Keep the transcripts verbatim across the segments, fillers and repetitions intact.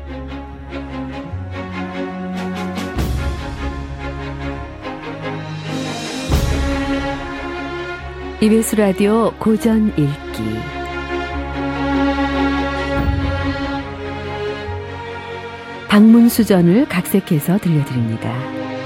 이비에스 라디오 고전 읽기. 박문수전을 각색해서 들려드립니다.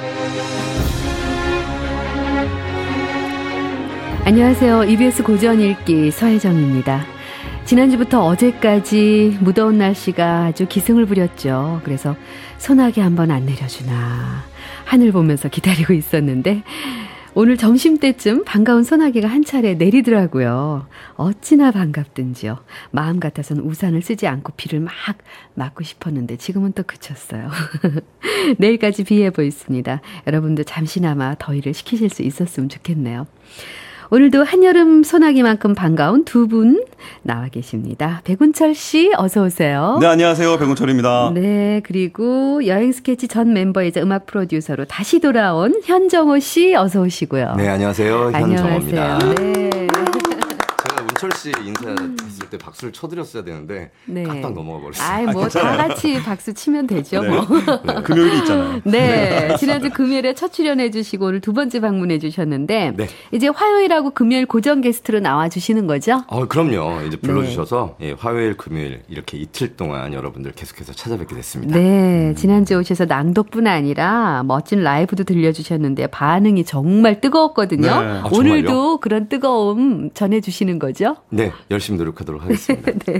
안녕하세요. 이비에스 고전 읽기 서혜정입니다. 지난주부터 어제까지 무더운 날씨가 아주 기승을 부렸죠. 그래서 소나기 한번 안 내려주나 하늘 보면서 기다리고 있었는데 오늘 점심때쯤 반가운 소나기가 한 차례 내리더라고요. 어찌나 반갑든지요. 마음 같아서는 우산을 쓰지 않고 비를 막 맞고 싶었는데 지금은 또 그쳤어요. 내일까지 비 예보 있습니다. 여러분도 잠시나마 더위를 식히실 수 있었으면 좋겠네요. 오늘도 한여름 소나기만큼 반가운 두 분 나와 계십니다. 백운철 씨 어서 오세요. 네, 안녕하세요. 백운철입니다. 네, 그리고 여행 스케치 전 멤버이자 음악 프로듀서로 다시 돌아온 현정호 씨 어서 오시고요. 네, 안녕하세요. 현정호입니다. 안녕하세요. 네. 제가 운철 씨 인사했을 때 박수를 쳐드렸어야 되는데 네. 깜빡 넘어가 버렸어요. 아이, 뭐 다 같이 박수 치면 되죠. 네. 뭐. 네. 금요일이 있잖아요. 네, 지난주 금요일에 첫 출연해 주시고 오늘 두 번째 방문해 주셨는데 네. 이제 화요일하고 금요일 고정 게스트로 나와 주시는 거죠? 어, 그럼요. 이제 불러주셔서 네. 예, 화요일, 금요일 이렇게 이틀 동안 여러분들 계속해서 찾아뵙게 됐습니다. 네, 지난주에 오셔서 낭독뿐 아니라 멋진 라이브도 들려주셨는데 반응이 정말 뜨거웠거든요. 네. 아, 오늘도 그런 뜨거움 전해주시는 거죠? 네, 열심히 노력하도록 하겠습니다. 네.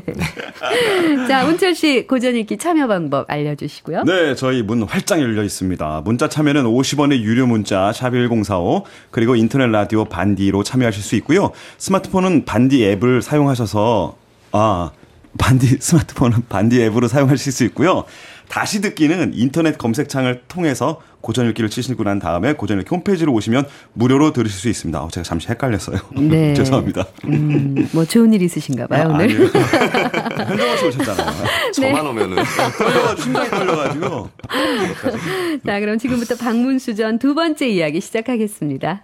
자, 운철 씨 고전 읽기 참여 방법 알려주시고요. 네, 저희 문 활짝 열려 있습니다. 문자 참여는 오십 원의 유료 문자 샵 일공사오 그리고 인터넷 라디오 반디로 참여하실 수 있고요. 스마트폰은 반디 앱을 사용하셔서 아 반디 스마트폰은 반디 앱으로 사용하실 수 있고요. 다시 듣기는 인터넷 검색창을 통해서 고전 읽기를 치시고 난 다음에 고전 읽기 홈페이지로 오시면 무료로 들으실 수 있습니다. 어, 제가 잠시 헷갈렸어요. 네. 죄송합니다. 음, 뭐 좋은 일 있으신가 봐요, 아, 오늘. 현정호 씨 오셨잖아요. 저만 오면은 떨려가지고 심장이 떨려가지고. 자, 그럼 지금부터 박문수전 두 번째 이야기 시작하겠습니다.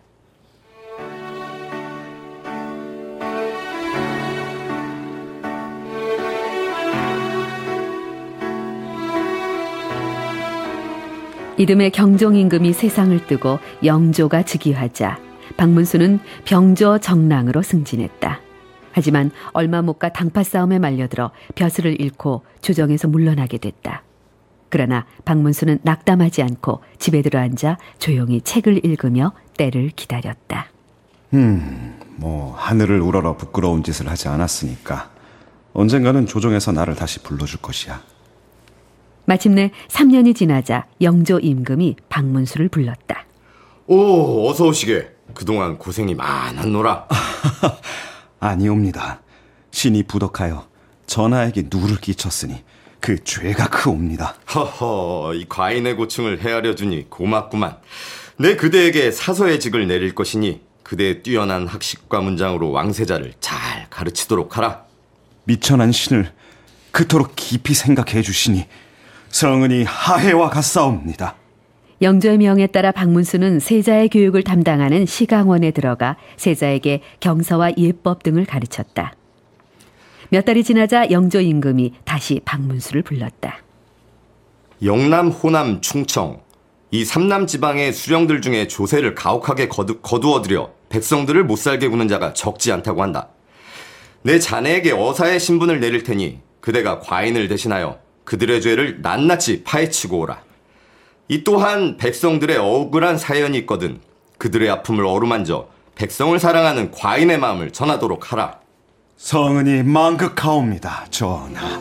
이듬해 경종임금이 세상을 뜨고 영조가 즉위하자 박문수는 병조 정랑으로 승진했다. 하지만 얼마 못 가 당파 싸움에 말려들어 벼슬을 잃고 조정에서 물러나게 됐다. 그러나 박문수는 낙담하지 않고 집에 들어앉아 조용히 책을 읽으며 때를 기다렸다. 음, 뭐 하늘을 우러러 부끄러운 짓을 하지 않았으니까 언젠가는 조정에서 나를 다시 불러줄 것이야. 마침내 삼 년이 지나자 영조 임금이 박문수를 불렀다. 오, 어서 오시게. 그동안 고생이 많았노라. 아니옵니다. 신이 부덕하여 전하에게 누를 끼쳤으니 그 죄가 크옵니다. 허허, 이 과인의 고충을 헤아려 주니 고맙구만. 내 그대에게 사서의 직을 내릴 것이니 그대의 뛰어난 학식과 문장으로 왕세자를 잘 가르치도록 하라. 미천한 신을 그토록 깊이 생각해 주시니 성은이 하해와 같사옵니다. 영조의 명에 따라 박문수는 세자의 교육을 담당하는 시강원에 들어가 세자에게 경서와 예법 등을 가르쳤다. 몇 달이 지나자 영조 임금이 다시 박문수를 불렀다. 영남, 호남, 충청 이 삼남 지방의 수령들 중에 조세를 가혹하게 거두, 거두어들여 백성들을 못살게 구는 자가 적지 않다고 한다. 내 자네에게 어사의 신분을 내릴 테니 그대가 과인을 대신하여 그들의 죄를 낱낱이 파헤치고 오라. 이 또한 백성들의 억울한 사연이 있거든 그들의 아픔을 어루만져 백성을 사랑하는 과인의 마음을 전하도록 하라. 성은이 망극하옵니다, 전하.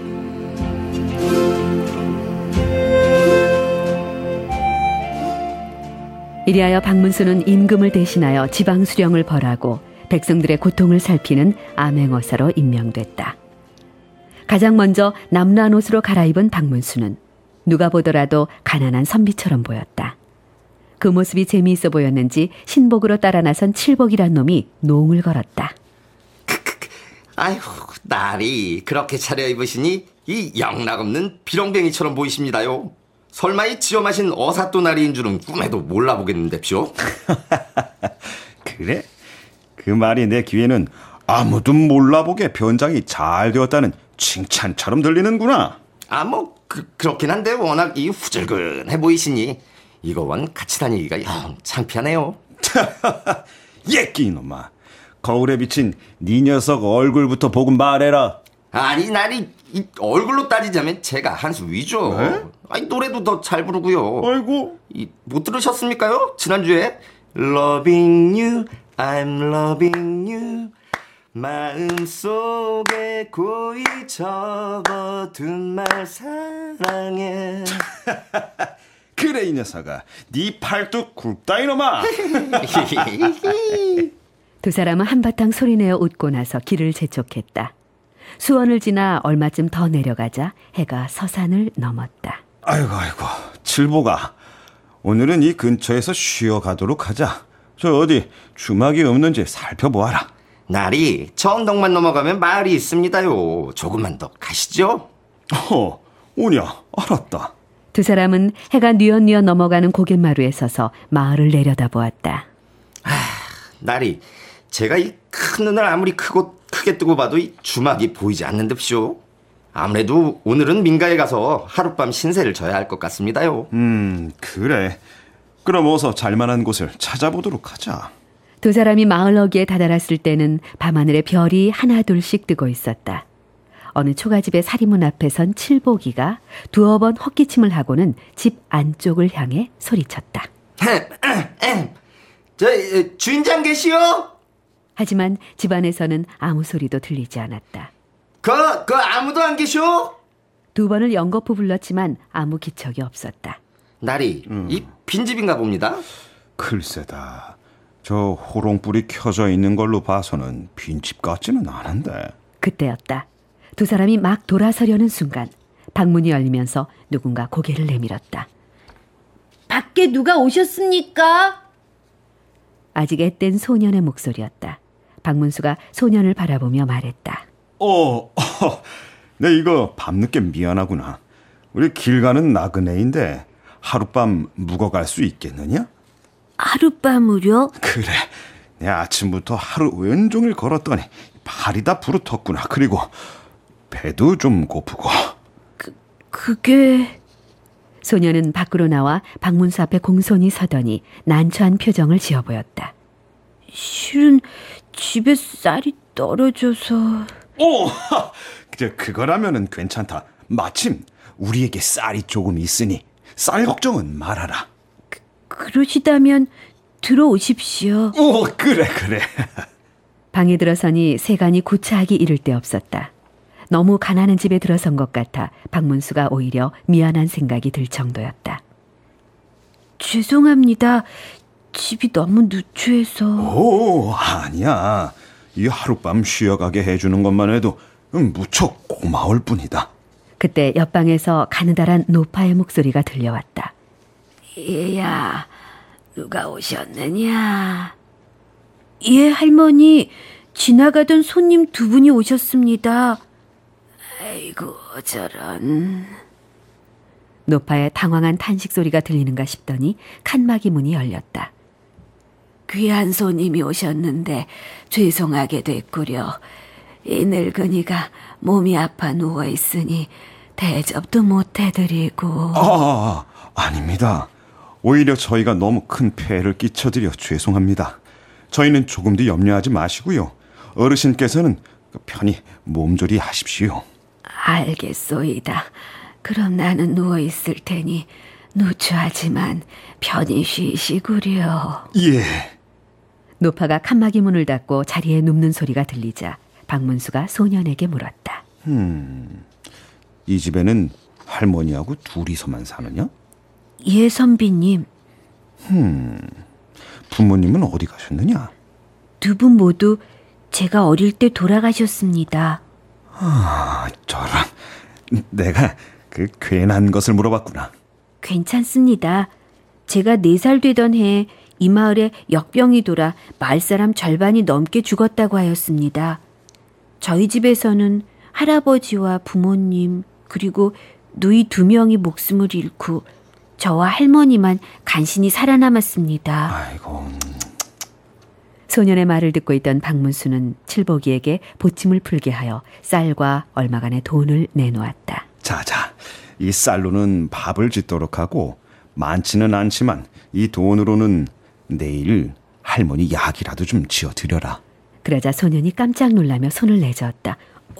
이리하여 박문수는 임금을 대신하여 지방 수령을 벌하고 백성들의 고통을 살피는 암행어사로 임명됐다. 가장 먼저 남란 옷으로 갈아입은 박문수는 누가 보더라도 가난한 선비처럼 보였다. 그 모습이 재미있어 보였는지 신복으로 따라 나선 칠복이란 놈이 농을 걸었다. 아이고, 날이 그렇게 차려입으시니 이 영락없는 비렁뱅이처럼 보이십니다요. 설마 이 지어 마신 어사또 나리인 줄은 꿈에도 몰라보겠는데쇼. 그래? 그 말이 내 귀에는 아무도 몰라보게 변장이 잘 되었다는 칭찬처럼 들리는구나. 아, 뭐 그, 그렇긴 한데 워낙 이 후줄근해 보이시니 이거와는 같이 다니기가 영 창피하네요. 예끼 이놈아. 거울에 비친 네 녀석 얼굴부터 보고 말해라. 아니, 나리 이 얼굴로 따지자면 제가 한 수 위죠. 네? 아니, 노래도 더 잘 부르고요. 아이고. 이, 못 들으셨습니까요? 지난주에 Loving you, I'm loving you, 마음속에 고이 적어둔 말 사랑해. 그래 이 녀석아. 네 팔뚝 굵다 이놈아. 두 사람은 한바탕 소리내어 웃고 나서 길을 재촉했다. 수원을 지나 얼마쯤 더 내려가자 해가 서산을 넘었다. 아이고 아이고 칠보가 오늘은 이 근처에서 쉬어가도록 하자. 저 어디 주막이 없는지 살펴보아라. 날이 저 언덕만 넘어가면 마을이 있습니다요. 조금만 더 가시죠. 어, 오냐 알았다. 두 사람은 해가 뉘엿뉘엿 넘어가는 고갯마루에 서서 마을을 내려다보았다. 날이 제가 이 큰 눈을 아무리 크고 크게 뜨고 봐도 이 주막이 보이지 않는 듯쇼. 아무래도 오늘은 민가에 가서 하룻밤 신세를 져야 할 것 같습니다요. 음 그래. 그럼 어서 잘만한 곳을 찾아보도록 하자. 두 사람이 마을 어귀에 다다랐을 때는 밤하늘에 별이 하나둘씩 뜨고 있었다. 어느 초가집의 사리문 앞에 선 칠보기가 두어 번 헛기침을 하고는 집 안쪽을 향해 소리쳤다. 저 주인장 계시오? 하지만 집 안에서는 아무 소리도 들리지 않았다. 그, 그 아무도 안 계시오? 두 번을 연거푸 불렀지만 아무 기척이 없었다. 날이 음. 이 빈집인가 봅니다. 글쎄다. 저 호롱불이 켜져 있는 걸로 봐서는 빈집 같지는 않은데. 그때였다. 두 사람이 막 돌아서려는 순간 방문이 열리면서 누군가 고개를 내밀었다. 밖에 누가 오셨습니까? 아직 앳된 소년의 목소리였다. 박문수가 소년을 바라보며 말했다. 어, 어, 내 이거 밤늦게 미안하구나. 우리 길 가는 나그네인데 하룻밤 묵어갈 수 있겠느냐? 하룻밤을요? 그래. 내 아침부터 하루 왼종일 걸었더니 발이 다 부르텄구나. 그리고 배도 좀 고프고. 그, 그게... 소년은 밖으로 나와 박문수 앞에 공손히 서더니 난처한 표정을 지어 보였다. 실은 집에 쌀이 떨어져서... 오, 저 그거라면은 괜찮다. 마침 우리에게 쌀이 조금 있으니 쌀 걱정은 말아라. 그, 그러시다면 들어오십시오. 오, 그래 그래. 방에 들어서니 세간이 구차하기 이를 데 없었다. 너무 가난한 집에 들어선 것 같아 박문수가 오히려 미안한 생각이 들 정도였다. 죄송합니다. 집이 너무 누추해서... 오, 아니야. 이 하룻밤 쉬어가게 해주는 것만 해도 무척 고마울 뿐이다. 그때 옆방에서 가느다란 노파의 목소리가 들려왔다. 얘야, 누가 오셨느냐? 예, 할머니. 지나가던 손님 두 분이 오셨습니다. 아이고, 저런... 노파의 당황한 탄식 소리가 들리는가 싶더니 칸막이 문이 열렸다. 귀한 손님이 오셨는데 죄송하게 됐구려. 이 늙은이가 몸이 아파 누워있으니 대접도 못 해드리고... 아, 아닙니다. 오히려 저희가 너무 큰 폐해를 끼쳐드려 죄송합니다. 저희는 조금도 염려하지 마시고요. 어르신께서는 편히 몸조리 하십시오. 알겠소이다. 그럼 나는 누워있을 테니 누추하지만 편히 쉬시구려. 예. 노파가 칸막이 문을 닫고 자리에 눕는 소리가 들리자 박문수가 소년에게 물었다. 음, 이 집에는 할머니하고 둘이서만 사느냐? 예, 선비님. 음, 부모님은 어디 가셨느냐? 두 분 모두 제가 어릴 때 돌아가셨습니다. 아, 저런. 내가 그 괜한 것을 물어봤구나. 괜찮습니다. 제가 네 살 되던 해에 이 마을에 역병이 돌아 마을 사람 절반이 넘게 죽었다고 하였습니다. 저희 집에서는 할아버지와 부모님 그리고 누이 두 명이 목숨을 잃고 저와 할머니만 간신히 살아남았습니다. 아이고. 소년의 말을 듣고 있던 박문수는 칠보기에게 보침을 풀게 하여 쌀과 얼마간의 돈을 내놓았다. 자, 자, 이 쌀로는 밥을 짓도록 하고 많지는 않지만 이 돈으로는 내일 할머니 약이라도 좀 지어드려라. 그러자 소년이 깜짝 놀라며 손을 내저었다.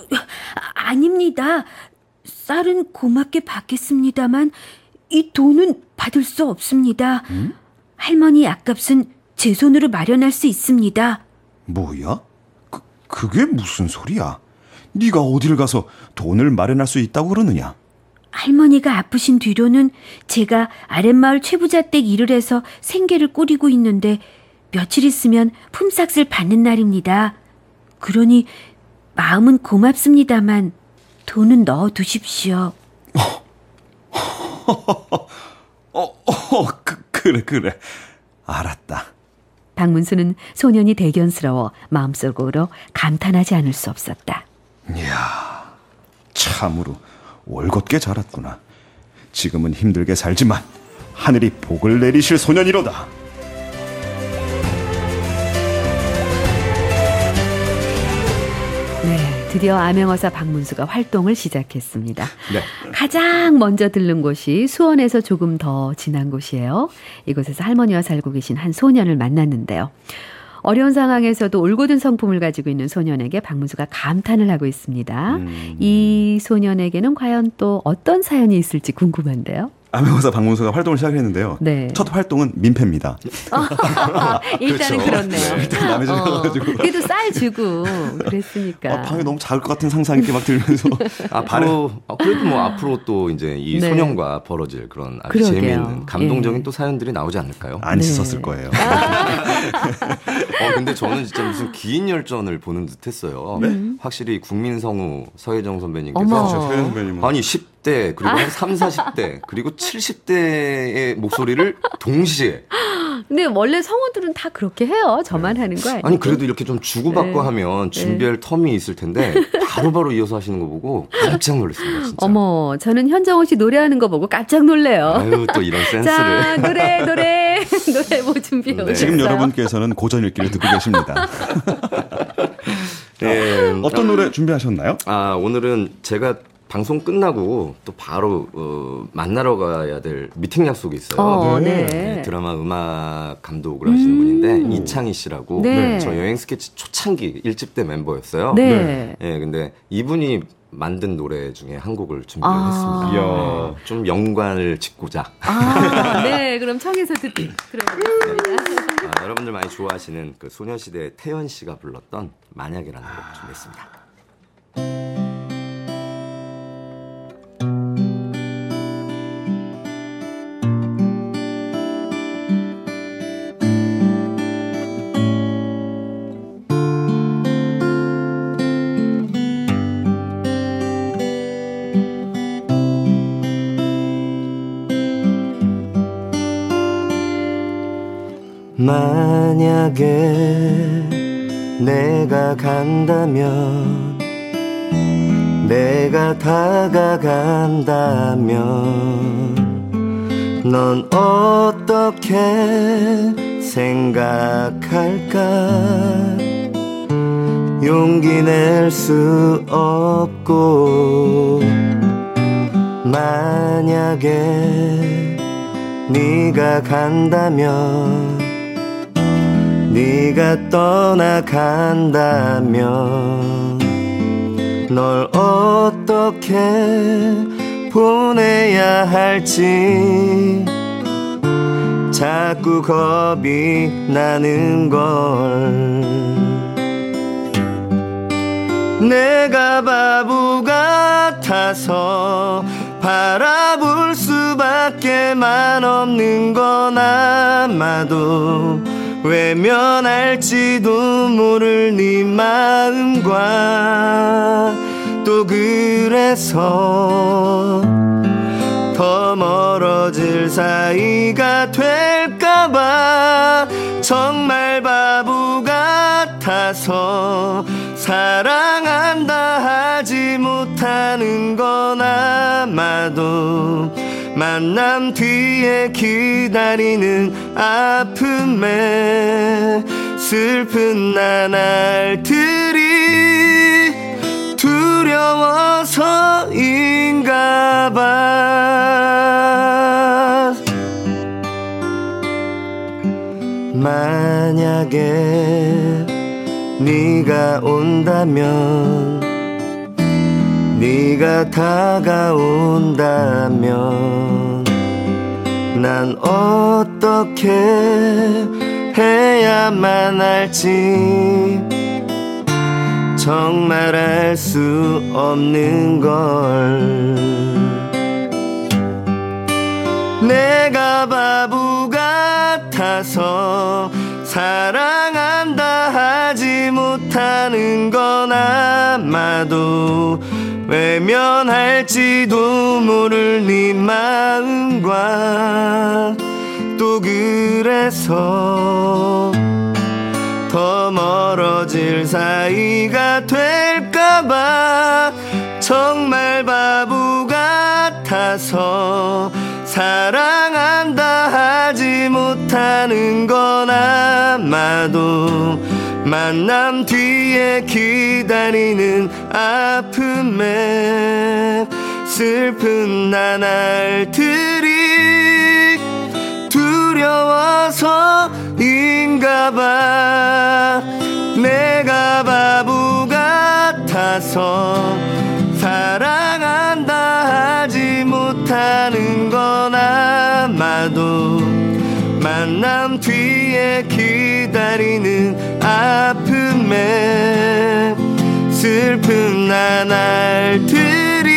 아닙니다. 쌀은 고맙게 받겠습니다만 이 돈은 받을 수 없습니다. 음? 할머니 약값은 제 손으로 마련할 수 있습니다. 뭐야? 그, 그게 무슨 소리야? 네가 어딜 가서 돈을 마련할 수 있다고 그러느냐? 할머니가 아프신 뒤로는 제가 아랫마을 최부자댁 일을 해서 생계를 꾸리고 있는데 며칠 있으면 품삯을 받는 날입니다. 그러니 마음은 고맙습니다만 돈은 넣어두십시오. 어, 어, 그, 그래 그래 알았다. 박문수는 소년이 대견스러워 마음속으로 감탄하지 않을 수 없었다. 이야, 참으로 올곧게 자랐구나. 지금은 힘들게 살지만 하늘이 복을 내리실 소년이로다. 네, 드디어 암행어사 박문수가 활동을 시작했습니다. 네. 가장 먼저 들른 곳이 수원에서 조금 더 지난 곳이에요. 이곳에서 할머니와 살고 계신 한 소년을 만났는데요. 어려운 상황에서도 올곧은 성품을 가지고 있는 소년에게 박문수가 감탄을 하고 있습니다. 음. 이 소년에게는 과연 또 어떤 사연이 있을지 궁금한데요. 암행어사 박문수가 활동을 시작했는데요. 네. 첫 활동은 민폐입니다. 일단은 그렇죠. 그렇네요. 일단 남의 집에 어, 가가지고. 그래도 쌀 주고 그랬으니까. 아, 방이 너무 작을 것 같은 상상이 이렇게 막 들면서. 앞으로, 아, 그래도 뭐 앞으로 또 이제 이 네. 소년과 벌어질 그런 아주 그러게요. 재미있는 감동적인 예. 또 사연들이 나오지 않을까요? 안 네. 씻었을 거예요. 어, 근데 저는 진짜 무슨 기인 열전을 보는 듯 했어요. 네? 확실히 국민성우 서혜정 선배님께서. 서혜정 선배님은. 아니, 십 대, 그리고 아. 한 삼, 사십 대, 그리고 칠십 대의 목소리를 동시에. 근데 원래 성우들은 다 그렇게 해요. 저만 네. 하는 거 아니에요? 아니, 그래도 이렇게 좀 주고받고 네. 하면 준비할 네. 텀이 있을 텐데, 바로바로 바로 이어서 하시는 거 보고 깜짝 놀랐습니다, 진짜. 어머, 저는 현정호 씨 노래하는 거 보고 깜짝 놀래요. 아유, 또 이런 센스를. 자, 노래, 노래, 노래 뭐 준비해 오셨어요? 네. 지금 여러분께서는 고전 읽기를 듣고 계십니다. 네. 어떤 노래 준비하셨나요? 아, 오늘은 제가 방송 끝나고 또 바로 어, 만나러 가야 될 미팅 약속이 있어요. 어, 네. 네, 드라마 음악 감독을 하시는 음. 분인데 이창희 씨라고 네. 저 여행 스케치 초창기 일 집 때 멤버였어요. 네. 네. 근데 이분이 만든 노래 중에 한 곡을 준비를 아. 했습니다. 네, 좀 연관을 짓고자. 아, 네. 그럼 청해서 듣기 들어보겠습니다. 아, 여러분들 많이 좋아하시는 그 소녀시대 태연 씨가 불렀던 만약이라는 곡 준비했습니다. 만약에 내가 간다면 내가 다가간다면 넌 어떻게 생각할까 용기 낼 수 없고 만약에 네가 간다면 네가 떠나간다면 널 어떻게 보내야 할지 자꾸 겁이 나는 걸 내가 바보 같아서 바라볼 수밖에만 없는 건 아마도 외면할지도 모를 네 마음과 또 그래서 더 멀어질 사이가 될까봐 정말 바보 같아서 사랑한다 하지 못하는 건 아마도 만남 뒤에 기다리는 아픔에 슬픈 나날들이 두려워서인가 봐 만약에 네가 온다면, 네가 다가온다면 난 어떻게 해야만 할지 정말 알 수 없는 걸. 내가 바보 같아서 사랑한다 하지 못하는 건 아마도 외면할지도 모를 네 마음과 또 그래서 더 멀어질 사이가 될까봐 정말 바보 같아서 사랑한다 하지 못하는 건 아마도 만남 뒤에 기다리는 아픔에 슬픈 나날들이 두려워서인가봐. 내가 바보 같아서 사랑한다 하지 못하는 건 아마도 만남 뒤에 기다리는 아픔에 슬픈 나날들이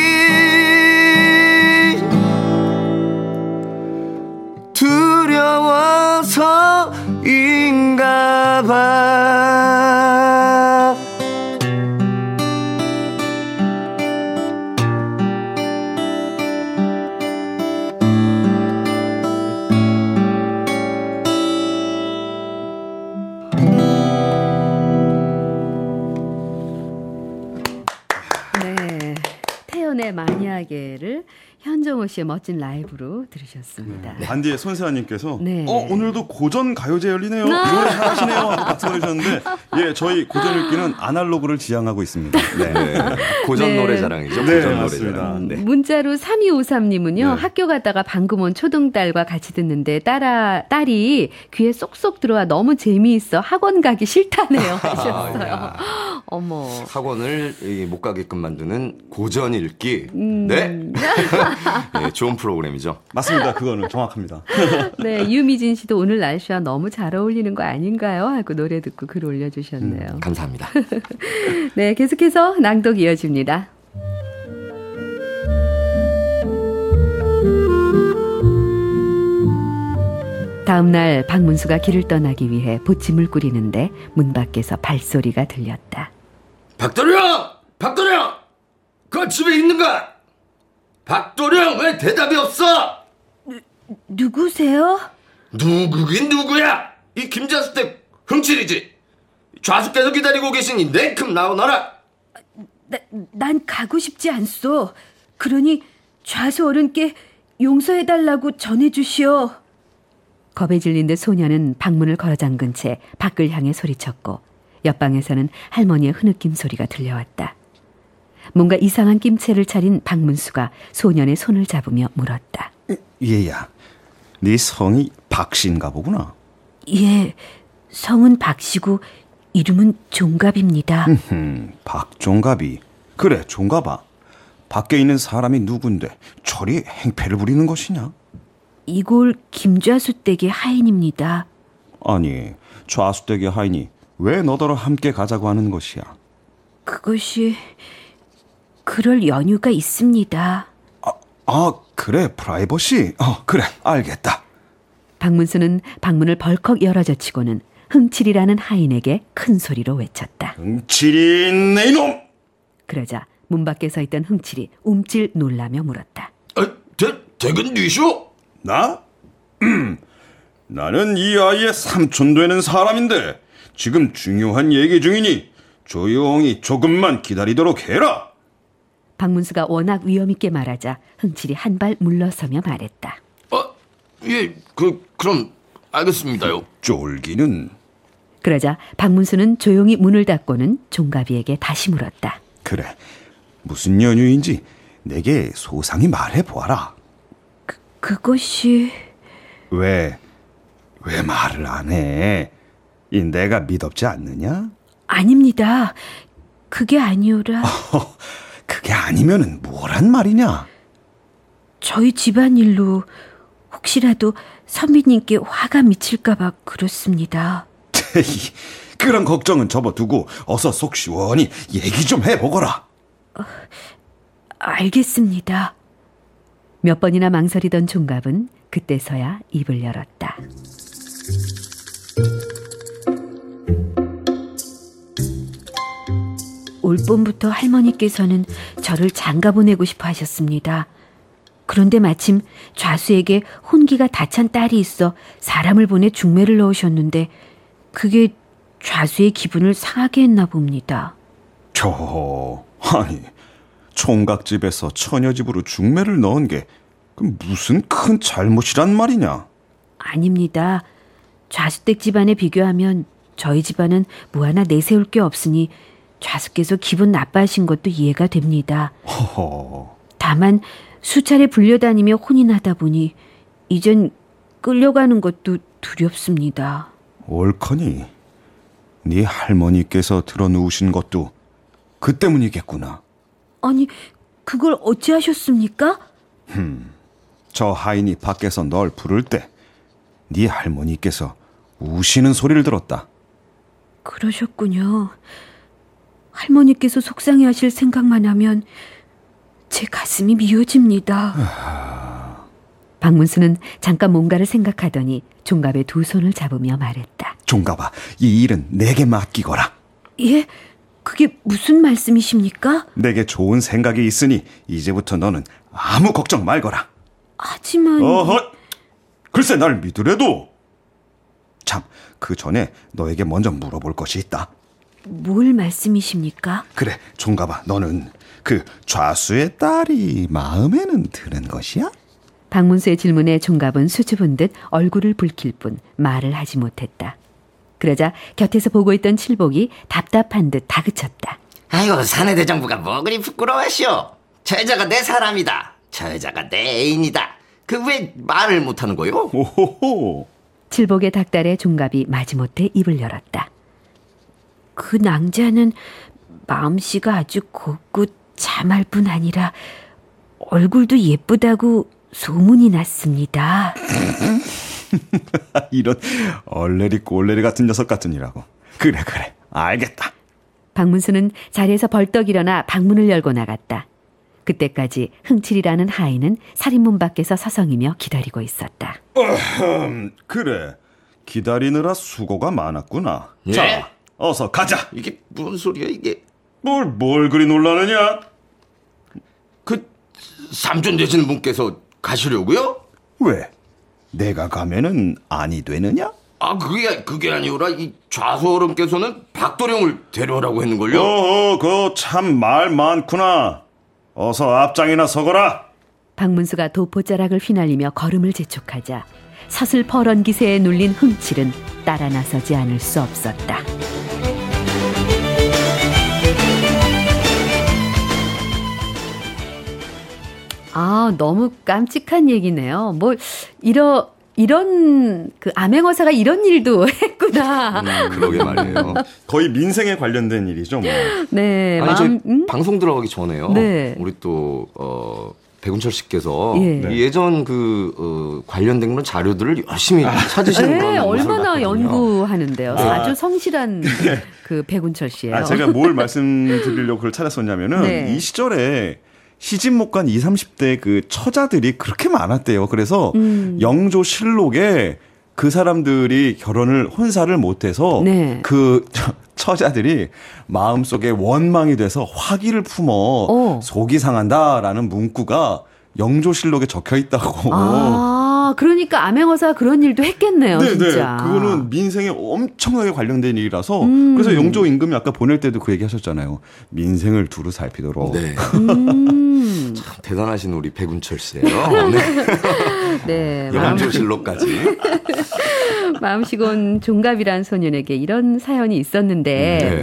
두려워서인가 봐. 네, 태연의 만약에를 현정호 씨의 멋진 라이브로 들으셨습니다. 네. 반디의 손세아님께서 네. 어 오늘도 고전 가요제 열리네요. 노래 잘하시네요. 하고 박수 보내주셨는데 예 저희 고전 읽기는 아날로그를 지향하고 있습니다. 네, 네. 고전 네. 노래 자랑이죠. 네, 고전 노래 맞습니다. 자랑. 네. 문자로 삼이오삼님은요. 네. 학교 갔다가 방금 온 초등딸과 같이 듣는데 딸아, 딸이 귀에 쏙쏙 들어와 너무 재미있어 학원 가기 싫다네요 하셨어요. 아, 어머. 학원을 못 가게끔 만드는 고전 읽기. 음. 네. 네, 좋은 프로그램이죠. 맞습니다. 그거는 정확합니다. 네, 유미진 씨도 오늘 날씨와 너무 잘 어울리는 거 아닌가요? 하고 노래 듣고 글 올려주셨네요. 음, 감사합니다. 네, 계속해서 낭독 이어집니다. 다음 날 박문수가 길을 떠나기 위해 보침을 꾸리는데 문 밖에서 발소리가 들렸다. 박도령! 박도령! 그 집에 있는가? 박도령 왜 대답이 없어? 누구세요? 누구긴 누구야? 이 김자수댁 흥칠이지. 좌수께서 기다리고 계시니 냉큼 나오너라. 나, 난 가고 싶지 않소. 그러니 좌수 어른께 용서해달라고 전해주시오. 겁에 질린 듯 소녀는 방문을 걸어 잠근 채 밖을 향해 소리쳤고 옆방에서는 할머니의 흐느낌 소리가 들려왔다. 뭔가 이상한 낌새를 차린 박문수가 소년의 손을 잡으며 물었다. 얘야, 네 성이 박씨인가 보구나. 예, 성은 박씨고 이름은 종갑입니다. 음, 박종갑이. 그래, 종갑아. 밖에 있는 사람이 누군데 저리 행패를 부리는 것이냐? 이골 김좌수 댁의 하인입니다. 아니, 좌수댁의 하인이 왜 너더러 함께 가자고 하는 것이야? 그것이 그럴 연유가 있습니다. 아, 아 그래, 프라이버시? 어, 그래, 알겠다. 박문수는 방문을 벌컥 열어젖히고는 흥칠이라는 하인에게 큰 소리로 외쳤다. 흥칠이 내 이놈! 그러자 문 밖에 서 있던 흥칠이 움찔 놀라며 물었다. 아, 대, 댁은 뉘쇼? 나? 나는 이 아이의 삼촌 되는 사람인데 지금 중요한 얘기 중이니 조용히 조금만 기다리도록 해라. 박문수가 워낙 위엄있게 말하자 흥칠이 한 발 물러서며 말했다. 어, 예, 그, 그럼 알겠습니다요. 쫄기는. 그러자 박문수는 조용히 문을 닫고는 종갑이에게 다시 물었다. 그래, 무슨 연유인지 내게 소상히 말해보아라. 그것이... 왜, 왜 말을 안 해? 이 내가 믿업지 않느냐? 아닙니다. 그게 아니오라. 어, 그게 아니면은 뭐란 말이냐? 저희 집안일로 혹시라도 선비님께 화가 미칠까봐 그렇습니다. 그런 걱정은 접어두고 어서 속 시원히 얘기 좀 해보거라. 어, 알겠습니다. 몇 번이나 망설이던 종갑은 그때서야 입을 열었다. 올 봄부터 할머니께서는 저를 장가 보내고 싶어 하셨습니다. 그런데 마침 좌수에게 혼기가 다 찬 딸이 있어 사람을 보내 중매를 넣으셨는데 그게 좌수의 기분을 상하게 했나 봅니다. 저... 아니... 총각집에서 처녀집으로 중매를 넣은 게 무슨 큰 잘못이란 말이냐? 아닙니다. 좌수댁 집안에 비교하면 저희 집안은 뭐 하나 내세울 게 없으니 좌수께서 기분 나빠하신 것도 이해가 됩니다. 허허... 다만 수차례 불려다니며 혼인하다 보니 이젠 끌려가는 것도 두렵습니다. 옳거니 네 할머니께서 들어누우신 것도 그 때문이겠구나. 아니, 그걸 어찌하셨습니까? 흠, 저 하인이 밖에서 널 부를 때 네 할머니께서 우시는 소리를 들었다. 그러셨군요. 할머니께서 속상해하실 생각만 하면 제 가슴이 미어집니다. 박문수는 잠깐 뭔가를 생각하더니 종갑의 두 손을 잡으며 말했다. 종갑아, 이 일은 내게 맡기거라. 예? 그게 무슨 말씀이십니까? 내게 좋은 생각이 있으니 이제부터 너는 아무 걱정 말거라. 하지만... 어허! 글쎄 날 믿으래도. 참, 그 전에 너에게 먼저 물어볼 것이 있다. 뭘 말씀이십니까? 그래, 종갑아, 너는 그 좌수의 딸이 마음에는 드는 것이야? 박문수의 질문에 종갑은 수줍은 듯 얼굴을 붉힐 뿐 말을 하지 못했다. 그러자 곁에서 보고 있던 칠복이 답답한 듯 다그쳤다. 아이고, 사내대장부가 뭐 그리 부끄러워하시오. 저 여자가 내 사람이다. 저 여자가 내 애인이다. 그 왜 말을 못하는 거요? 오호호. 칠복의 닭달에 종갑이 마지못해 입을 열었다. 그 낭자는 마음씨가 아주 곱고 참할 뿐 아니라 얼굴도 예쁘다고 소문이 났습니다. 이런 얼레리 꼴레리 같은 녀석 같으니라고. 그래 그래, 알겠다. 박문수는 자리에서 벌떡 일어나 방문을 열고 나갔다. 그때까지 흥칠이라는 하인은 살인문 밖에서 서성이며 기다리고 있었다. 어흠, 그래, 기다리느라 수고가 많았구나. 예? 자, 어서 가자. 이게 무슨 소리야 이게? 뭘, 뭘 그리 놀라느냐? 그 삼촌 되시는 분께서 가시려고요? 왜? 내가 가면은 아니 되느냐? 아, 그게 그게 아니오라. 이 좌수 어른께서는 박도령을 데려오라고 했는걸요. 어허, 그 참 말 많구나. 어서 앞장이나 서거라. 박문수가 도포자락을 휘날리며 걸음을 재촉하자 서슬퍼런 기세에 눌린 흥칠은 따라 나서지 않을 수 없었다. 아, 너무 깜찍한 얘기네요. 뭐 이러 이런 그 암행어사가 이런 일도 했구나. 음, 그러게 말이에요. 거의 민생에 관련된 일이죠, 뭐. 네, 아니, 마음, 저희 음? 방송 들어가기 전에요. 네. 우리 또 어, 백운철 씨께서 예. 이 예전 그 어, 관련된 그런 자료들을 열심히 찾으시는 네, 그런 모습을 얼마나 봤거든요. 연구하는데요. 네. 아주 성실한 그 백운철 씨예요. 아, 제가 뭘 말씀드리려고 그걸 찾았었냐면은 네. 이 시절에 시집 못 간 이십, 삼십 대 그 처자들이 그렇게 많았대요. 그래서 음. 영조 실록에 그 사람들이 결혼을 혼사를 못해서 네. 그 처자들이 마음속에 원망이 돼서 화기를 품어 어. 속이 상한다라는 문구가 영조 실록에 적혀 있다고. 아, 그러니까 암행어사 그런 일도 했겠네요, 네, 진짜. 네. 그거는 민생에 엄청나게 관련된 일이라서 음. 그래서 영조 임금이 아까 보낼 때도 그 얘기 하셨잖아요. 민생을 두루 살피도록. 네. 음. 참 대단하신 우리 백운철 씨예요. 네. 네. 마음, 영조실록까지. 마음씨곤 종갑이란 소년에게 이런 사연이 있었는데 네.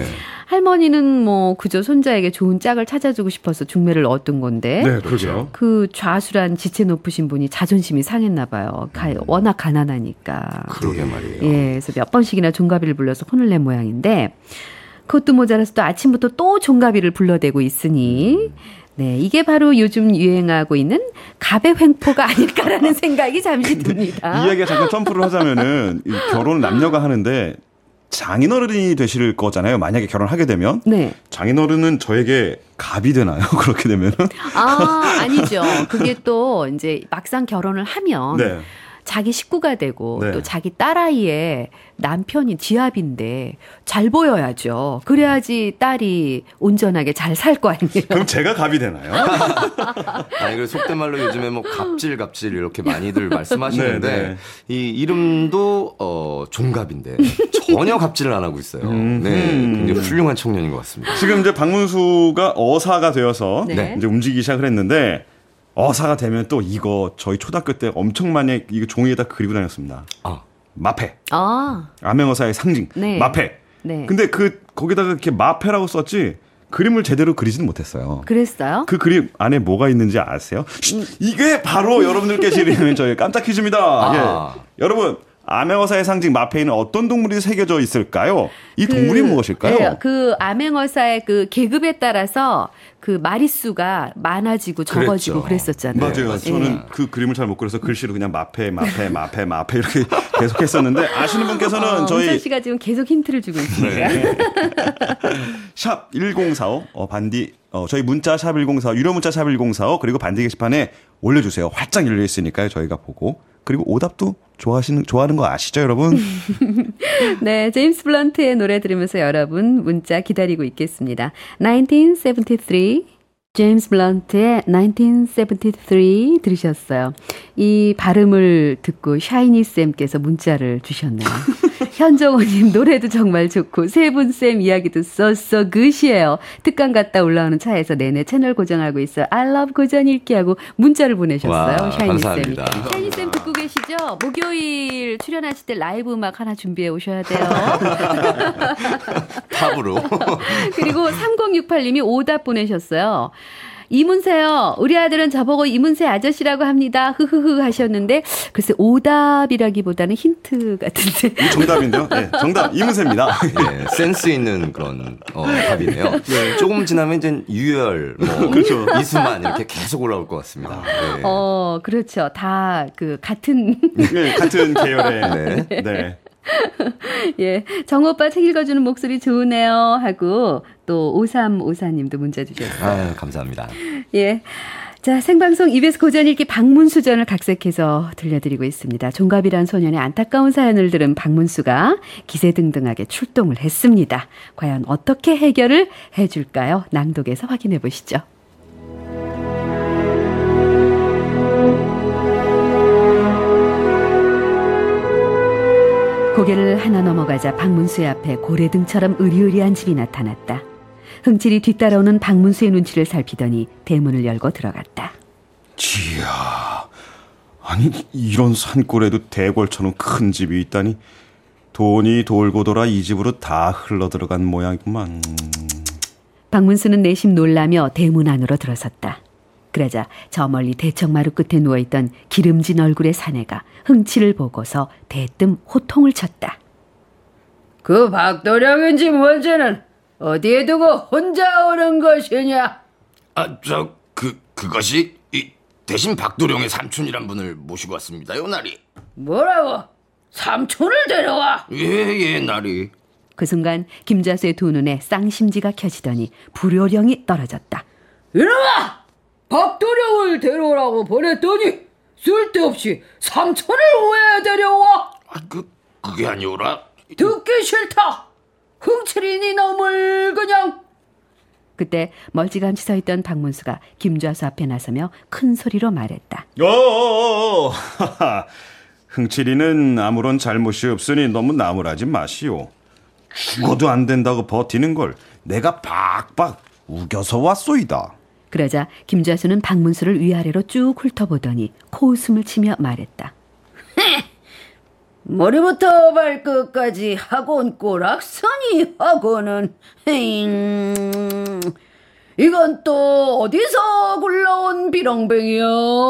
할머니는 뭐 그저 손자에게 좋은 짝을 찾아주고 싶어서 중매를 넣었던 건데. 네, 그렇죠. 그 좌술한 지체 높으신 분이 자존심이 상했나 봐요. 가, 워낙 가난하니까. 그러게 말이에요. 예, 그래서 몇 번씩이나 종가비를 불러서 혼을 낸 모양인데 그것도 모자라서 또 아침부터 또 종가비를 불러대고 있으니 네, 이게 바로 요즘 유행하고 있는 갑의 횡포가 아닐까라는 생각이 잠시 듭니다. 이야기가 잠깐 점프를 하자면은 이 결혼은 남녀가 하는데 장인어른이 되실 거잖아요. 만약에 결혼하게 되면. 네. 장인어른은 저에게 갑이 되나요? 그렇게 되면은? 아, 아니죠. 그게 또 이제 막상 결혼을 하면 네. 자기 식구가 되고 네. 또 자기 딸아이의 남편이 지압인데 잘 보여야죠. 그래야지 딸이 온전하게 잘 살 거 아니에요. 그럼 제가 갑이 되나요? 아니, 그 속된 말로 요즘에 뭐 갑질, 갑질 이렇게 많이들 말씀하시는데 네, 네. 이 이름도 어, 종갑인데 전혀 갑질을 안 하고 있어요. 네, 굉장히 훌륭한 청년인 것 같습니다. 지금 이제 박문수가 어사가 되어서 네. 이제 움직이기 시작을 했는데 어사가 되면 또 이거 저희 초등학교 때 엄청 많이 이거 종이에다 그리고 다녔습니다. 아, 마패. 아, 암행어사의 상징. 네. 마패. 네. 근데 그 거기다가 이렇게 마패라고 썼지 그림을 제대로 그리지는 못했어요. 그랬어요? 그 그림 안에 뭐가 있는지 아세요? 쉿, 이게 바로 여러분들께 드리는 저희 깜짝 퀴즈입니다. 아. 예. 여러분, 암행어사의 상징 마패에는 어떤 동물이 새겨져 있을까요? 이 그, 동물이 무엇일까요? 네, 그 암행어사의 그 계급에 따라서 그 마리수가 많아지고 적어지고 그랬죠. 그랬었잖아요. 맞아요. 예. 저는 그 그림을 잘 못 그려서 글씨로 그냥 마패, 마패, 마패, 마패 이렇게 계속 했었는데 아시는 분께서는 어, 저희 문선 씨가 지금 계속 힌트를 주고 있습니다. 샵 일공사오 어, 반디 어, 저희 문자 샵 일공사오 유료 문자 샵 일공사오 그리고 반디 게시판에 올려주세요. 활짝 열려 있으니까요. 저희가 보고 그리고 오답도 좋아하시는 좋아하는 거 아시죠, 여러분? 네, 제임스 블런트의 노래 들으면서 여러분 문자 기다리고 있겠습니다. 천구백칠십삼 제임스 블런트의 천구백칠십삼 들으셨어요. 이 발음을 듣고 샤이니 쌤께서 문자를 주셨네요. 현정호님 노래도 정말 좋고 세분쌤 이야기도 쏘쏘 굿이에요. 특강 갔다 올라오는 차에서 내내 채널 고정하고 있어요. I love 고전 읽기 하고 문자를 보내셨어요. 와, 샤이니 감사합니다. 쌤이. 샤이니 쌤 듣고 계시죠? 목요일 출연하실 때 라이브 음악 하나 준비해 오셔야 돼요. 탑으로. 그리고 삼공육팔님이 오답 보내셨어요. 이문세요. 우리 아들은 저보고 이문세 아저씨라고 합니다. 흐흐흐 하셨는데 글쎄 오답이라기보다는 힌트 같은데. 정답인데요. 네, 정답 이문세입니다. 예, 센스 있는 그런 어, 답이네요. 네. 조금 지나면 이제 유열, 뭐 그렇죠. 이수만 이렇게 계속 올라올 것 같습니다. 네. 어, 그렇죠. 다 그 같은 네, 같은 계열의. 네. 네. 예, 정오빠 책 읽어주는 목소리 좋으네요 하고 또 오삼오사님도 문자 주셨어요. 아유, 감사합니다. 예. 자, 생방송 이비에스 고전 읽기 방문수전을 각색해서 들려드리고 있습니다. 종갑이란 소년의 안타까운 사연을 들은 박문수가 기세등등하게 출동을 했습니다. 과연 어떻게 해결을 해줄까요? 낭독에서 확인해 보시죠. 고개를 하나 넘어가자 박문수의 앞에 고래등처럼 으리으리한 집이 나타났다. 흥칠이 뒤따라오는 박문수의 눈치를 살피더니 대문을 열고 들어갔다. 지야, 아니 이런 산골에도 대궐처럼 큰 집이 있다니. 돈이 돌고 돌아 이 집으로 다 흘러들어간 모양이구만. 박문수는 내심 놀라며 대문 안으로 들어섰다. 그러자 저 멀리 대청마루 끝에 누워있던 기름진 얼굴의 사내가 흥치를 보고서 대뜸 호통을 쳤다. 그 박도령인지 뭔지는 어디에 두고 혼자 오는 것이냐? 아, 저, 그, 그것이, 이, 대신 박도령의 삼촌이란 분을 모시고 왔습니다요, 나리. 뭐라고? 삼촌을 데려와? 예, 예, 나리. 그 순간 김자수의 두 눈에 쌍심지가 켜지더니 불효령이 떨어졌다. 이놈아! 박도령을 데려오라고 보냈더니 쓸데없이 삼촌을 왜 데려와? 아, 그, 그게 아니오라. 듣기 싫다. 흥칠이니 놈을 그냥. 그때 멀찌감치 서 있던 박문수가 김좌수 앞에 나서며 큰 소리로 말했다. 어어어, 흥칠이는 아무런 잘못이 없으니 너무 나무라지 마시오. 죽어도 안 된다고 버티는 걸 내가 박박 우겨서 왔소이다. 그러자 김좌수는 박문수를 위아래로 쭉 훑어보더니 코웃음을 치며 말했다. 머리부터 발끝까지 학원 꼬락서니 학원은 잉, 이건 또 어디서 굴러온 비렁뱅이야?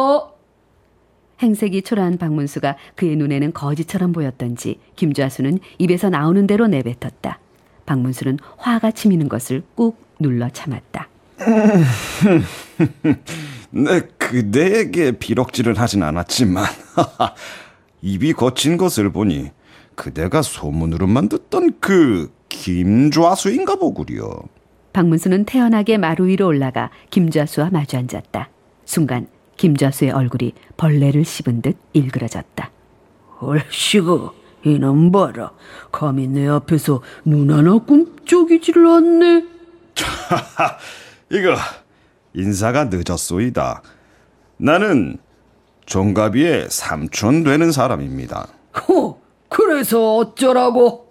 행색이 초라한 박문수가 그의 눈에는 거지처럼 보였던지 김좌수는 입에서 나오는 대로 내뱉었다. 박문수는 화가 치미는 것을 꾹 눌러 참았다. 내 그대에게 비럭질을 하진 않았지만 입이 거친 것을 보니 그대가 소문으로만 듣던 그 김좌수인가 보구려. 박문수는 태연하게 마루 위로 올라가 김좌수와 마주 앉았다. 순간 김좌수의 얼굴이 벌레를 씹은 듯 일그러졌다. 얼씨구, 이놈 봐라. 감히 내 앞에서 눈 하나 꿈쩍이지를 않네. 이거 인사가 늦었소이다. 나는 종갑이의 삼촌 되는 사람입니다. 허, 그래서 어쩌라고?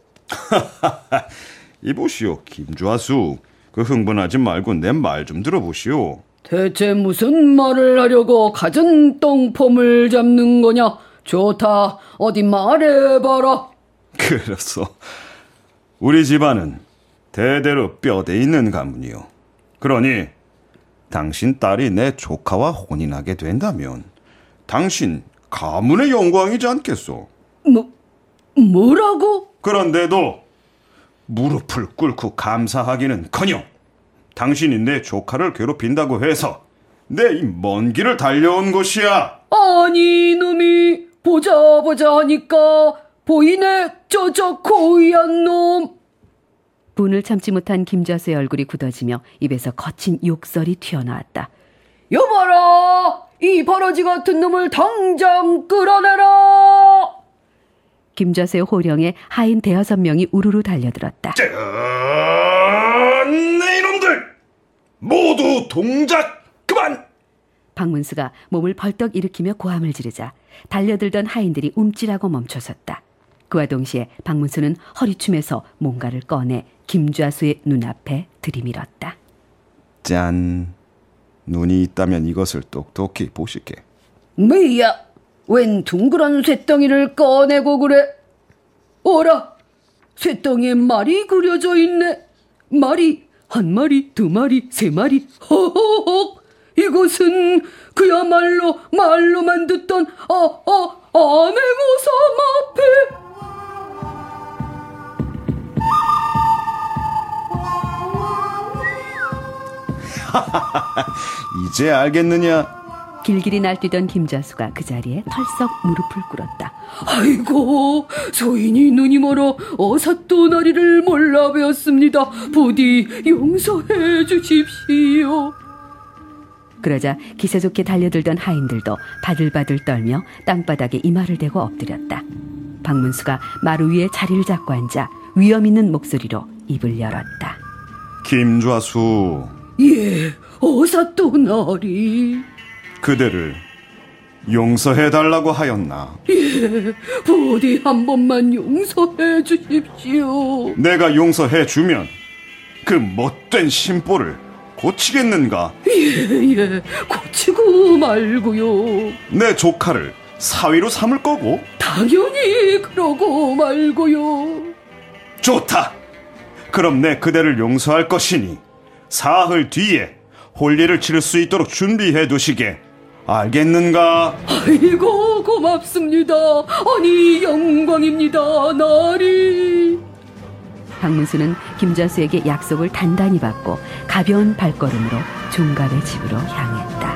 이보시오, 김좌수. 그 흥분하지 말고 내 말 좀 들어보시오. 대체 무슨 말을 하려고 갖은 똥폼을 잡는 거냐? 좋다, 어디 말해봐라. 그래서 우리 집안은 대대로 뼈대 있는 가문이요. 그러니 당신 딸이 내 조카와 혼인하게 된다면 당신 가문의 영광이지 않겠소? 뭐, 뭐라고? 그런데도 무릎을 꿇고 감사하기는커녕 당신이 내 조카를 괴롭힌다고 해서 내 이 먼 길을 달려온 것이야. 아니, 이놈이 보자 보자 하니까 보이네, 저저 고의한 놈. 분을 참지 못한 김좌수의 얼굴이 굳어지며 입에서 거친 욕설이 튀어나왔다. 여봐라, 이 버러지 같은 놈을 당장 끌어내라. 김좌수의 호령에 하인 대여섯 명이 우르르 달려들었다. 자, 네 이놈들 모두 동작 그만. 박문수가 몸을 벌떡 일으키며 고함을 지르자 달려들던 하인들이 움찔하고 멈춰섰다. 그와 동시에 박문수는 허리춤에서 뭔가를 꺼내 김좌수의 눈앞에 들이밀었다. 짠. 눈이 있다면 이것을 똑똑히 보시게. 뭐야, 웬 둥그런 쇳덩이를 꺼내고 그래? 어라, 쇳덩이에 말이 그려져 있네. 말이 한 마리, 두 마리, 세 마리. 허허헉, 이것은 그야말로 말로만 듣던 아, 아, 암행어사 마패. 이제 알겠느냐? 길길이 날뛰던 김좌수가 그 자리에 털썩 무릎을 꿇었다. 아이고, 소인이 눈이 멀어 어사또나리를 몰라 배웠습니다. 부디 용서해 주십시오. 그러자 기세 좋게 달려들던 하인들도 바들바들 떨며 땅바닥에 이마를 대고 엎드렸다. 박문수가 마루 위에 자리를 잡고 앉아 위험 있는 목소리로 입을 열었다. 김좌수, 예, 어사또나리. 그대를 용서해달라고 하였나? 예, 부디 한 번만 용서해 주십시오. 내가 용서해주면 그 못된 심보를 고치겠는가? 예, 예, 고치고 말고요. 내 조카를 사위로 삼을 거고? 당연히 그러고 말고요. 좋다. 그럼 내 그대를 용서할 것이니 사흘 뒤에 혼례를 치를 수 있도록 준비해 두시게. 알겠는가? 아이고, 고맙습니다. 아니, 영광입니다, 나리. 박문수는 김좌수에게 약속을 단단히 받고 가벼운 발걸음으로 종갑의 집으로 향했다.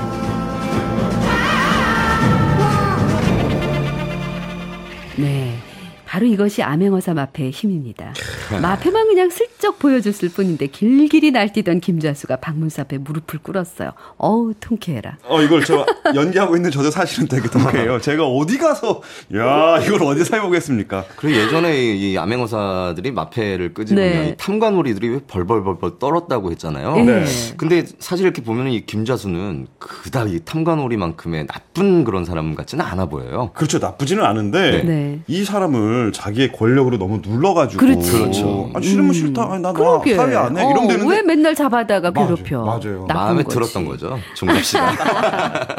네, 바로 이것이 암행어사 마패의 힘입니다. 마패만 그냥 슬쩍 보여줬을 뿐인데 길길이 날뛰던 김좌수가 박문수 앞에 무릎을 꿇었어요. 어우, 통쾌해라. 어, 이걸 저 연기하고 있는 저도 사실은 되게 통쾌해요. 제가 어디 가서 야 이걸 어디서 해보겠습니까? 그리고 예전에 이 암행어사들이 마패를 끄집으면 네. 이 탐관오리들이 벌벌벌벌 떨었다고 했잖아요. 네. 근데 사실 이렇게 보면 이 김좌수는 그닥 이 탐관오리만큼의 나쁜 그런 사람 같지는 않아 보여요. 그렇죠. 나쁘지는 않은데 네. 이 사람을 자기의 권력으로 너무 눌러가지고 그렇지. 그렇죠. 아, 싫으면 싫다. 아니, 나 너 그러게. 사위 안 해. 어, 이러면 되는데 왜 맨날 잡아다가 맞아요. 괴롭혀. 맞아요. 나쁜 마음에 거지. 들었던 거죠. 종갑 씨가. 반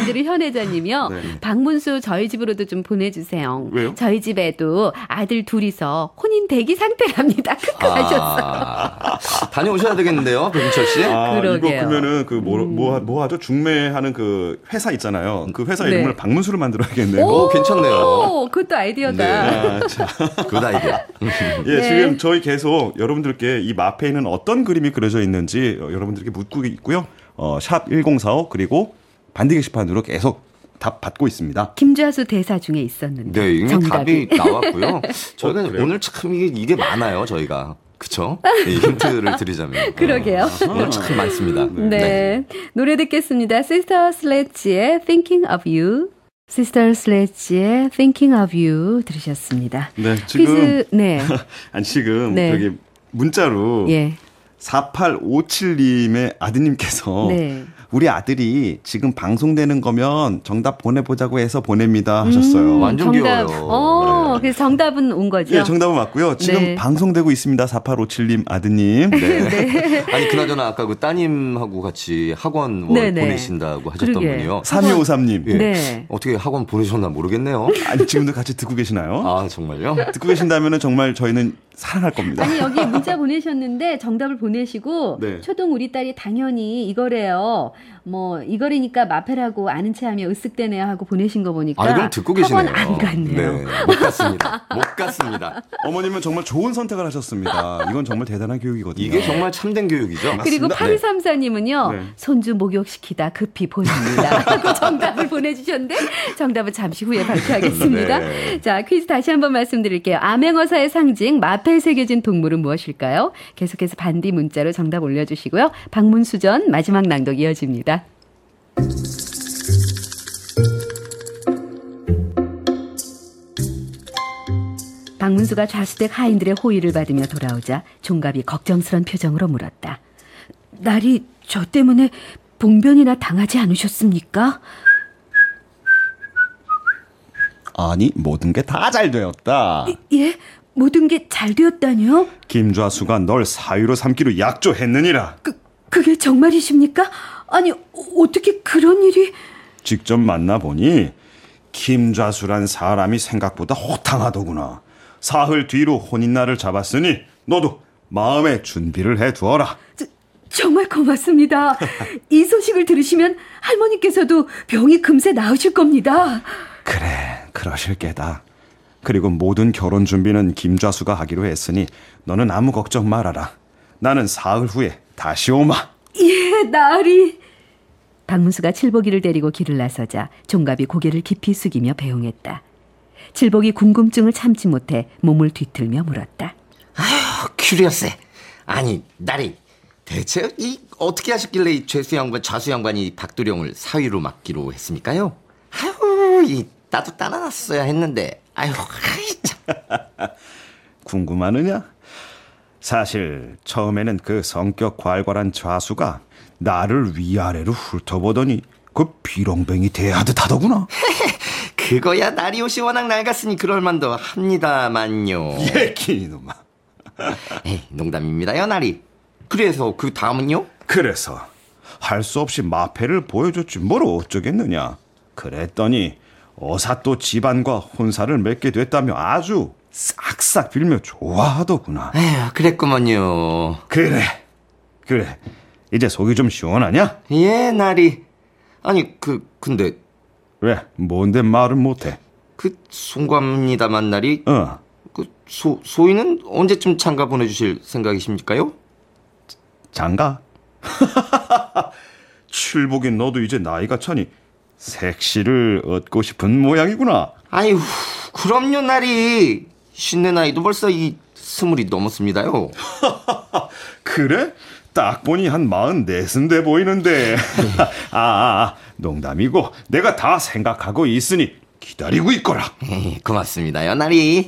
반대로 현혜자님이요. 네. 박문수 저희 집으로도 좀 보내주세요. 왜요? 저희 집에도 아들 둘이서 혼인 대기 상태랍니다. 크크 하셨어요. 아, 다녀오셔야 되겠는데요, 백인철 씨. 아, 그러게요. 이거 그러면은 그 뭐 뭐 뭐 하죠? 중매하는 그 회사 있잖아요. 그 회사 네. 이름을 박문수로 만들어야겠네요. 오, 괜찮네요. 오, 그것도 아이디어다. 네. 아, 자. 굿 아이디어. 예, 네. 지금 저희 계속 여러분들께 이 마페에는 어떤 그림이 그려져 있는지 어, 여러분들께 묻고 있고요. 어, 샵 일공사오 그리고 반디 게시판으로 계속 답 받고 있습니다. 김좌수 대사 중에 있었는데. 네, 이미 정답이. 답이 나왔고요. 저희가 어, 그래요? 오늘 참 이게, 이게 많아요, 저희가. 그쵸? 네, 힌트를 드리자면. 그러게요. 어, 오늘 참 많습니다. 네. 노래 듣겠습니다. Sister Sledge의 Thinking of You. Sister Sledge의 Thinking of You 들으셨습니다. 네, 지금 퀴즈, 네. 아니 지금 네. 여기 문자로 예. 사팔오칠님의 아드님께서 네. 우리 아들이 지금 방송되는 거면 정답 보내보자고 해서 보냅니다 하셨어요. 음, 완전 정답. 귀여워요. 어, 네. 그래서 정답은 온 거죠? 예, 정답은 맞고요. 지금 네. 방송되고 있습니다. 사팔오칠님 아드님. 네. 아니, 그나저나 아까 그 따님하고 같이 학원 뭐 네네. 보내신다고 하셨던 그러게. 분이요. 삼이오삼님. 예. 네. 어떻게 학원 보내셨나 모르겠네요. 아니, 지금도 같이 듣고 계시나요? 아, 정말요? 듣고 계신다면 정말 저희는 사랑할 겁니다. 아니 여기 문자 보내셨는데 정답을 보내시고 네. 초동 우리 딸이 당연히 이거래요. 뭐 이거래니까 마페라고 아는 체하면 으쓱대네요 하고 보내신 거 보니까 아, 이건 듣고 계시네요. 학원 안 갔네요. 네, 못 갔습니다. 못 갔습니다. 어머님은 정말 좋은 선택을 하셨습니다. 이건 정말 대단한 교육이거든요. 이게 정말 참된 교육이죠. 그리고 맞습니다. 팔이삼사님은요. 네. 손주 목욕시키다 급히 보냅니다. 하고 정답을 보내주셨는데 정답은 잠시 후에 발표하겠습니다. 네. 자, 퀴즈 다시 한번 말씀드릴게요. 암행어사의 상징 마페에 새겨진 동물은 무엇일까요? 계속해서 반디 문자로 정답 올려주시고요. 박문수전 마지막 낭독 이어집니다. 박문수가 좌수댁 하인들의 호의를 받으며 돌아오자 종갑이 걱정스런 표정으로 물었다. 날이 저 때문에 봉변이나 당하지 않으셨습니까? 아니, 모든 게 다 잘 되었다. 예? 모든 게 잘 되었다니요? 김좌수가 널 사위로 삼기로 약조했느니라. 그, 그게 정말이십니까? 아니, 어, 어떻게 그런 일이... 직접 만나보니 김좌수란 사람이 생각보다 호탕하더구나. 사흘 뒤로 혼인날을 잡았으니 너도 마음의 준비를 해두어라. 저, 정말 고맙습니다. 이 소식을 들으시면 할머니께서도 병이 금세 나으실 겁니다. 그래, 그러실 게다. 그리고 모든 결혼 준비는 김좌수가 하기로 했으니 너는 아무 걱정 말아라. 나는 사흘 후에 다시 오마. 예, 나으리. 박문수가 칠복이를 데리고 길을 나서자 종갑이 고개를 깊이 숙이며 배웅했다. 칠복이 궁금증을 참지 못해 몸을 뒤틀며 물었다. 아휴, 큐리어스. 아니, 나리. 대체 이 어떻게 하셨길래 이 죄수 양반, 좌수 양반이 박두령을 사위로 맡기로 했습니까요? 아유, 이 나도 따라놨어야 했는데. 아유, 아이, 참. 궁금하느냐? 사실 처음에는 그 성격 괄괄한 좌수가 나를 위아래로 훑어보더니 그 비렁뱅이 대하듯 하더구나. 그거야 나리 옷이 워낙 낡았으니 그럴 만도 합니다만요. 예끼 이놈아. 에이, 농담입니다요, 나리. 그래서 그 다음은요? 그래서 할 수 없이 마패를 보여줬지 뭘 어쩌겠느냐. 그랬더니 어사 또 집안과 혼사를 맺게 됐다며 아주 싹싹 빌며 좋아하더구나. 에휴, 그랬구먼요. 그래 그래 이제 속이 좀 시원하냐? 예, 나리. 아니, 그 근데 왜 뭔데 말을 못해? 그 송구합니다만 나리. 어 그 소, 소희는 언제쯤 장가 보내주실 생각이십니까요? 장가? 칠복이 너도 이제 나이가 차니 색시를 얻고 싶은 모양이구나. 아유, 그럼요, 나리. 쉰내 나이도 벌써 이 스물이 넘었습니다요. 그래? 딱 보니 한 마흔넷은 돼 보이는데. 아, 아, 아, 농담이고 내가 다 생각하고 있으니 기다리고 있거라. 에이, 고맙습니다요, 나리.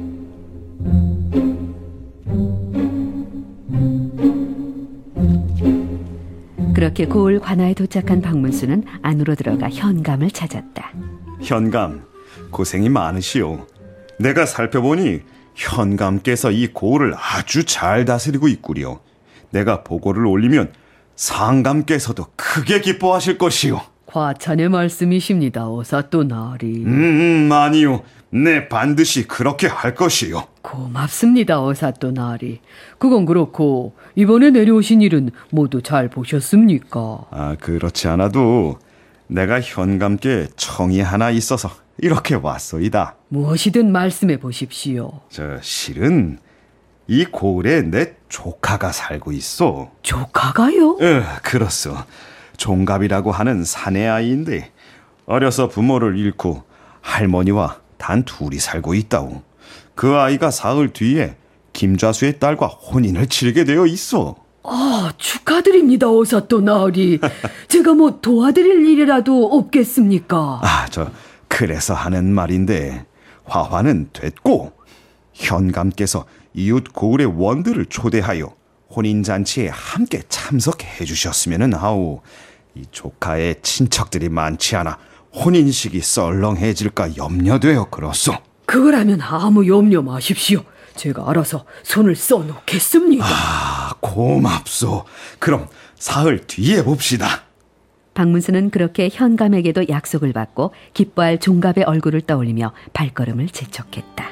그렇게 고을 관아에 도착한 박문수는 안으로 들어가 현감을 찾았다. 현감, 고생이 많으시오. 내가 살펴보니 현감께서 이 고을을 아주 잘 다스리고 있구려. 내가 보고를 올리면 상감께서도 크게 기뻐하실 것이오. 과찬의 말씀이십니다, 오사또나리. 음, 아니요. 네, 반드시 그렇게 할 것이요. 고맙습니다, 오사또나리. 그건 그렇고 이번에 내려오신 일은 모두 잘 보셨습니까? 아, 그렇지 않아도 내가 현감께 청이 하나 있어서 이렇게 왔소이다. 무엇이든 말씀해 보십시오. 저 실은 이 고을에 내 조카가 살고 있어. 조카가요? 에, 그렇소. 종갑이라고 하는 사내 아이인데 어려서 부모를 잃고 할머니와 단 둘이 살고 있다오. 그 아이가 사흘 뒤에 김좌수의 딸과 혼인을 치르게 되어 있어. 아, 축하드립니다, 오사또나리. 제가 뭐 도와드릴 일이라도 없겠습니까? 아, 저 그래서 하는 말인데 화환은 됐고 현감께서 이웃 고을의 원들을 초대하여 혼인잔치에 함께 참석해 주셨으면 하오. 이 조카의 친척들이 많지 않아 혼인식이 썰렁해질까 염려되어 그렇소. 그거라면 아무 염려 마십시오. 제가 알아서 손을 써놓겠습니다. 아, 고맙소. 그럼 사흘 뒤에 봅시다. 박문수는 그렇게 현감에게도 약속을 받고 기뻐할 종갑의 얼굴을 떠올리며 발걸음을 재촉했다.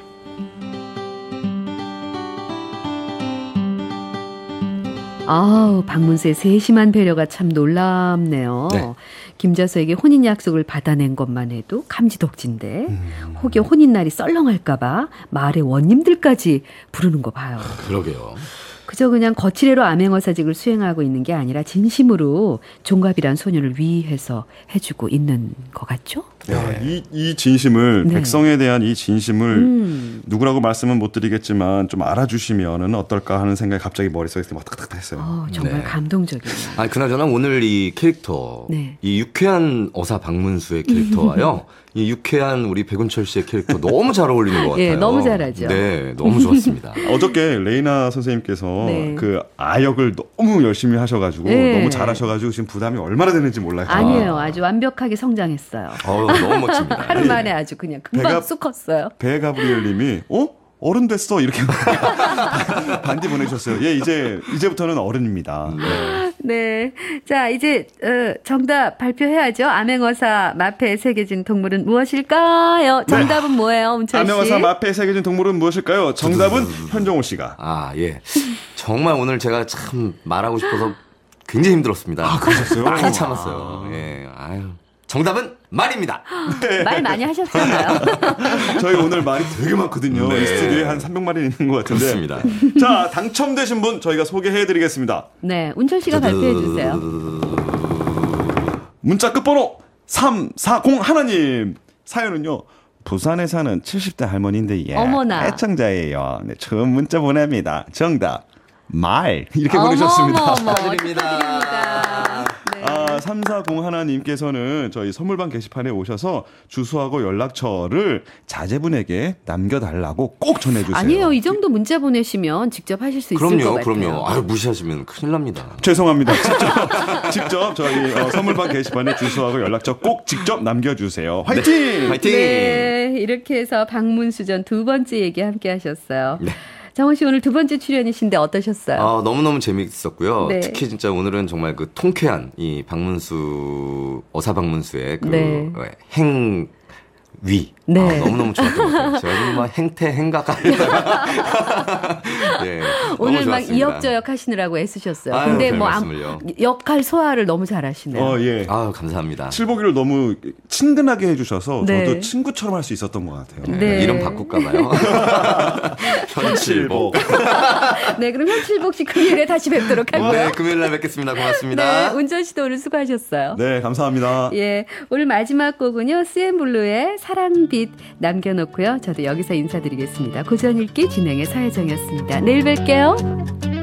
아우, 박문수의 세심한 배려가 참 놀랍네요. 네. 김좌수에게 혼인 약속을 받아낸 것만 해도 감지덕진데 음. 혹여 혼인날이 썰렁할까봐 마을의 원님들까지 부르는 거 봐요. 그러게요. 그저 그냥 거칠애로 암행어사직을 수행하고 있는 게 아니라 진심으로 종갑이란 소녀를 위해서 해주고 있는 것 같죠? 야, 이, 이 진심을, 네. 백성에 대한 이 진심을 음. 누구라고 말씀은 못 드리겠지만 좀 알아주시면 어떨까 하는 생각이 갑자기 머릿속에서 막 탁탁 했어요. 어, 정말 네. 감동적이네요. 아, 그나저나 오늘 이 캐릭터, 네. 이 유쾌한 어사 박문수의 캐릭터와요, 이 유쾌한 우리 백운철 씨의 캐릭터 너무 잘 어울리는 것 같아요. 예, 너무 잘하죠. 네, 너무 좋았습니다. 어저께 레이나 선생님께서 네. 그 아역을 너무 열심히 하셔가지고 네. 너무 잘하셔가지고 지금 부담이 얼마나 되는지 몰라요. 아니에요. 아주 완벽하게 성장했어요. 어, 너무 멋집니다. 하루 만에 아주 그냥 금방 배가- 쑥 컸어요. 배 가브리엘님이 어? 어른 됐어 이렇게 반디 보내주셨어요. 예, 이제 이제부터는 어른입니다. 네. 네. 자, 이제 어, 정답 발표해야죠. 암행어사 마패에 새겨진 동물은 무엇일까요? 정답은 뭐예요, 운철 씨? 암행어사 마패에 새겨진 동물은 무엇일까요? 정답은 현정호 씨가. 아, 예. 정말 오늘 제가 참 말하고 싶어서 굉장히 힘들었습니다. 아, 그러셨어요? 많이 참았어요. 예. 아유. 정답은 말입니다. 말 많이 하셨잖아요. 저희 오늘 말이 되게 많거든요. 네. 이 스튜디오에 한 삼백 마리 있는 것 같은데. 그렇습니다. 자, 당첨되신 분 저희가 소개해드리겠습니다. 네, 운철 씨가 발표해 주세요. 문자 끝번호 삼사공 하나님. 사연은요. 부산에 사는 칠십 대 할머니인데 예, 어머나. 애청자예요. 네, 처음 문자 보냅니다. 정답 말 이렇게 어머, 보내셨습니다. 어머, 어머. 축하드립니다. 축하드립니다. 네. 아, 삼사공 하나님께서는 저희 선물방 게시판에 오셔서 주소하고 연락처를 자제분에게 남겨달라고 꼭 전해주세요. 아니에요. 이 정도 문자 보내시면 직접 하실 수 있을 것 그럼요, 같아요. 그럼요. 아유, 무시하시면 큰일 납니다. 죄송합니다. 직접, 직접 저희 어, 선물방 게시판에 주소하고 연락처 꼭 직접 남겨주세요. 화이팅! 화이팅! 네, 이렇게 해서 박문수전 두 번째 얘기 함께 하셨어요. 네. 정원 씨 오늘 두 번째 출연이신데 어떠셨어요? 아, 너무너무 재미있었고요. 네. 특히 진짜 오늘은 정말 그 통쾌한 이 박문수, 어사 박문수의 그 네. 행, 위. 네. 아, 너무너무 좋았던 것 같아요. 제가 지금 막 행태, 행각 하다가. 네, 오늘 너무 막 좋았습니다. 이역저역 하시느라고 애쓰셨어요. 아유, 근데 별 뭐 암, 말씀을요. 역할 소화를 너무 잘하시네요. 어, 예. 아유, 감사합니다. 칠보기를 너무 친근하게 해주셔서 네. 저도 친구처럼 할 수 있었던 것 같아요. 네. 이름 바꿀까봐요. 현칠복. 네, 그럼 현칠복 씨 금요일에 다시 뵙도록 하고요. 네, 금요일 날 뵙겠습니다. 고맙습니다. 네, 운전 씨도 오늘 수고하셨어요. 네, 감사합니다. 예, 오늘 마지막 곡은요, 씨엠블루의 사랑빛 남겨놓고요. 저도 여기서 인사드리겠습니다. 고전 읽기 진행의 서혜정이었습니다. 내일 뵐게요.